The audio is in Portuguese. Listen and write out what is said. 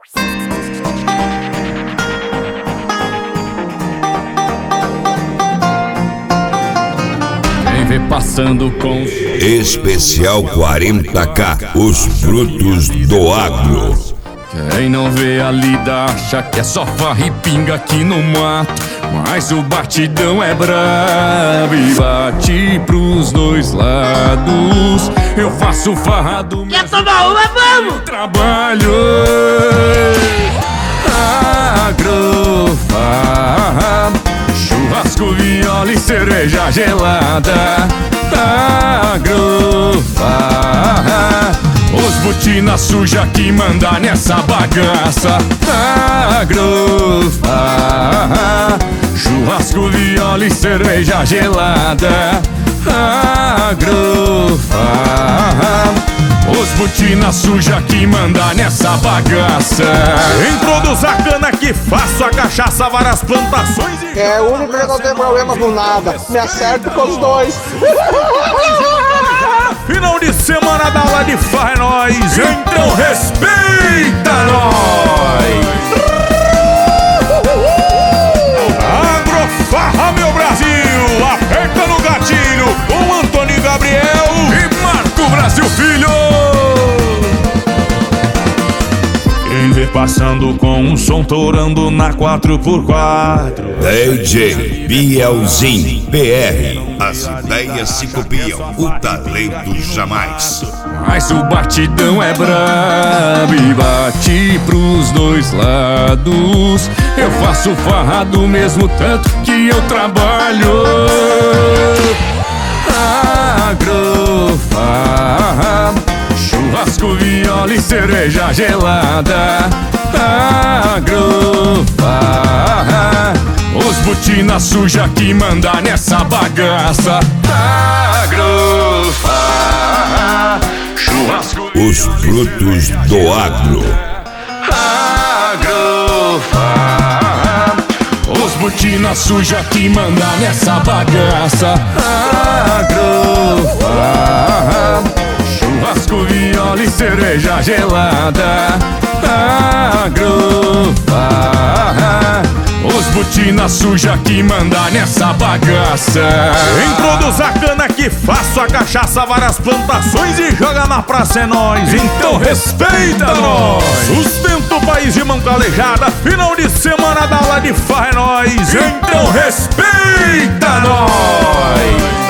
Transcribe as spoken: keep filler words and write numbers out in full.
Passando com Especial quarenta K, os frutos do agro. Quem não vê a lida acha que é só farra e pinga aqui no mato, mas o batidão é brabo e bate pros dois lados. Eu faço farra do Quer tomar uma, vamos! Trabalho agrofarra, churrasco, viola e cerveja gelada. Agrofarra, os botina suja que manda nessa bagaça. Agrofarra, churrasco, viola e cerveja gelada. Agrofarra, os botina suja que manda nessa bagaça. Introduz a cana que faço a cachaça, várias plantações e... É o único que não tem problema com nada. Me acerto com os dois. Final de semana da aula de farra é nóis, então respeita nós. Agrofarra, meu Brasil, aperta no gatilho com Antônio Gabriel e Marco Brasil Filho. Quem vê passando com um som torando na quatro por quatro. D J Bielzinho P R, as ideias se copiam, o talento jamais. Mas o batidão é brabo e bate pros dois lados. Eu faço farra do mesmo tanto que eu trabalho. Agrofarra, churrasco, viola e cerveja gelada. Agrofarra, os botina suja que manda nessa bagaça. Agrofarra, churrasco, os frutos do agro. Agrofarra, os botina suja que manda nessa bagaça. Agrofarra, churrasco, viola e cerveja gelada. Agrofarra, os botina suja que manda nessa bagaça. Introduz a cana que faço a cachaça, várias plantações e joga na praça é nóis, então respeita nós. Sustenta o país de mão calejada, final de semana da aula de farra é nóis, então respeita nós.